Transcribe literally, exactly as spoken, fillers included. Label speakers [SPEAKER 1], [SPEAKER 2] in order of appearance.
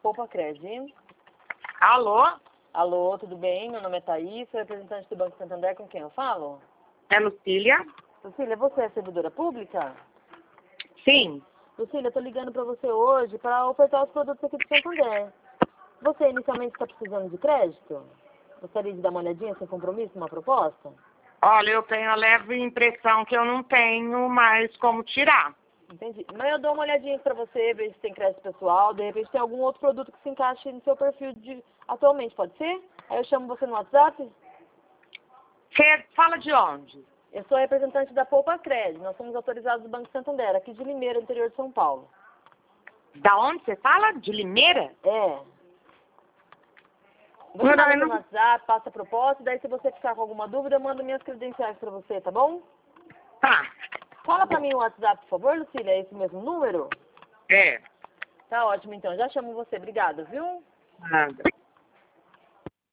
[SPEAKER 1] Poupa Cred.
[SPEAKER 2] Alô?
[SPEAKER 1] Alô, tudo bem? Meu nome é Thaís, sou representante do Banco Santander, com quem eu falo?
[SPEAKER 2] É Lucília?
[SPEAKER 1] Lucília, você é servidora pública?
[SPEAKER 2] Sim.
[SPEAKER 1] Lucília, eu tô ligando para você hoje para ofertar os produtos aqui do Santander. Você inicialmente está precisando de crédito? Gostaria de dar uma olhadinha sem compromisso numa proposta?
[SPEAKER 2] Olha, eu tenho a leve impressão que eu não tenho mais como tirar.
[SPEAKER 1] Entendi. Mas eu dou uma olhadinha para você, ver se tem crédito pessoal, de repente tem algum outro produto que se encaixe no seu perfil de atualmente, pode ser? Aí eu chamo você no WhatsApp?
[SPEAKER 2] Você fala de onde?
[SPEAKER 1] Eu sou representante da Poupa Cred, nós somos autorizados do Banco Santander, aqui de Limeira, interior de São Paulo.
[SPEAKER 2] Da onde você fala? De Limeira?
[SPEAKER 1] É. Vou
[SPEAKER 2] Não,
[SPEAKER 1] chamar
[SPEAKER 2] não,
[SPEAKER 1] você
[SPEAKER 2] eu
[SPEAKER 1] no
[SPEAKER 2] não...
[SPEAKER 1] WhatsApp, passa a proposta, e daí se você ficar com alguma dúvida, eu mando minhas credenciais para você, tá bom?
[SPEAKER 2] Tá.
[SPEAKER 1] Fala para mim o WhatsApp, por favor, Lucília, é esse mesmo número?
[SPEAKER 2] É.
[SPEAKER 1] Tá ótimo, então. Já chamo você. Obrigada, viu?
[SPEAKER 2] Nada.